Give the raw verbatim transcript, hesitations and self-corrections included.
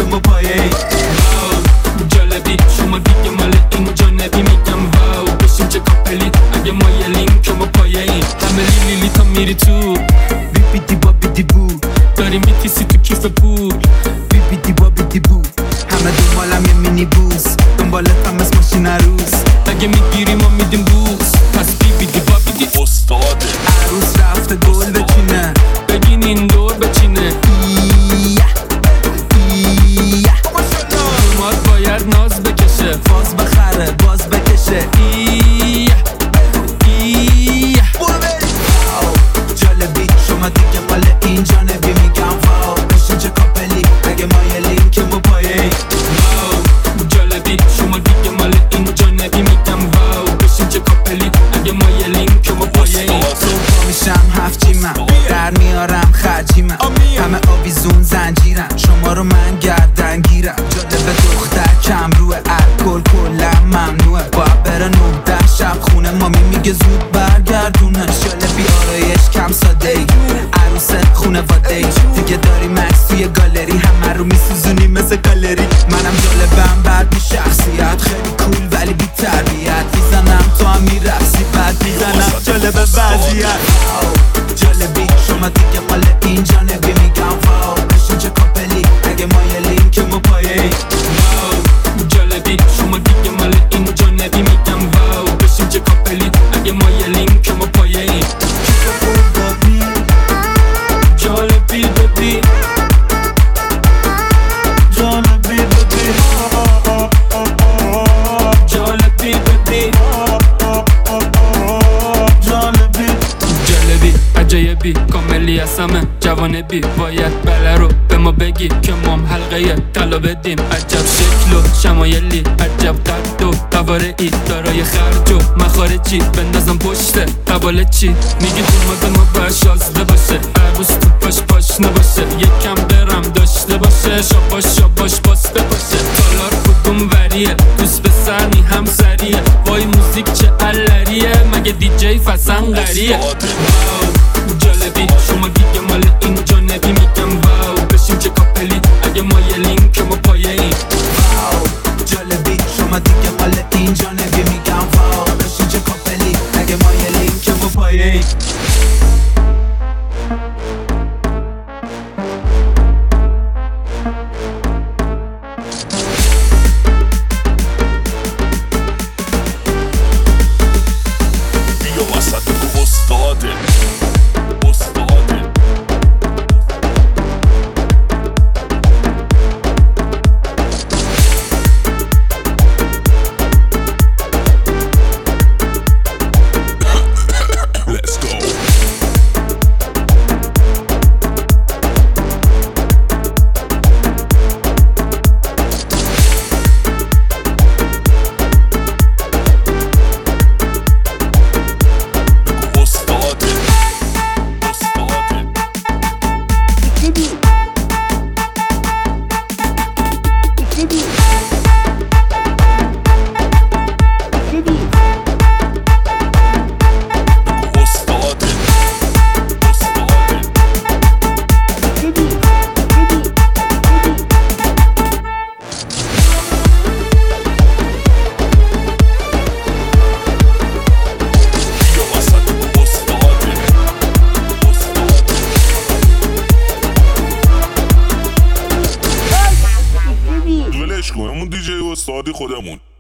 ما پایه جالبی شما دیگه مال اینجا نبی میگم واو بشیم چه کاپلی اگه ما یه لینک ما پایه این همه لیلی تا میری تو بی بی دی با بی دی بو داری میتیسی تو کیف پول بی بی دی با بی دی بو همه دنبالم یه مینی بوس دنبالت هم از ماشین عروس اگه میگیری ما میدیم بوس پس بی بی دی با بی دی استاده عروس رفته گل بچینه بگین این دور بچینه ایه ایه اومد باید ناز بکشه فاز بخره باز بکشه ایه ایه جالبی شما دیگه مال اینجا نبی میگم واو بشین چه کاپلی اگه ما یه لینک ما پایه واو جالبی شما دیگه مال اینجا نبی میگم واو بشین چه کاپلی اگه ما یه لینک ما پایه صبح میشم هفت جیمم در میارم خرجیمم همه آویزون زنجیرم شما رو من گردن گیرم جالب دختر کم روه الکل کلا ممنوعه باید بره نهده شب خونه مامی میگه زود برگردونه جالبی آرایش کم ساده ای عروس خونه واده ای دیگه داری مکس توی گالری همه رو میسوزونی مثل گالری منم جالبم بعد بی شخصیت خیلی کول ولی بی تربیت میزنم تو هم میرقصی بعد میزنم جالب وضعیت جالبی شما دیگه مال اینجا نبی میگم واو بشین چه کاپلی اگه ما یه لینک ما پایه واو جالبی شما دیگه مال اینجا نبی میگم واو بشین چه کاپلی اگه ما یه لینک ما پایه جالبی ببی جالبی ببی جالبی ببی جالبی جالبی عجایبی کاملی هستمه جوانه بی باید بله رو به ما بگی که مام حلقه طلا بدیم عجب شکل و شمایلی عجب قد و قواره ای دارای خرج و مخارجی بندازم پشت قباله چی میگی دوماد ما باید شازده باشه عروس تو پاش پاش نباشه یکم برم داشته باشه شاباش شاباش باسته باشه تالار کدوم وریه دوست به سرنی هم سریه وای موزیک چه علریه مگه دی جی فسنگریه جالبی شما دیگه مال اینجا نبی میگم واو بشیم چه کاپلی اگه ما یه لینک ما پایه این واو جالبی شما دیگه مال اینجا نبی میگم واو بشیم چه کاپلی اگه ما یه لینک ما پایه این بیا وسط بگو استاده استاده Let's go استاده استاده استاده استاده بیا وسط بگو استاده استاده ولش کن همون دیجی استادی خودمون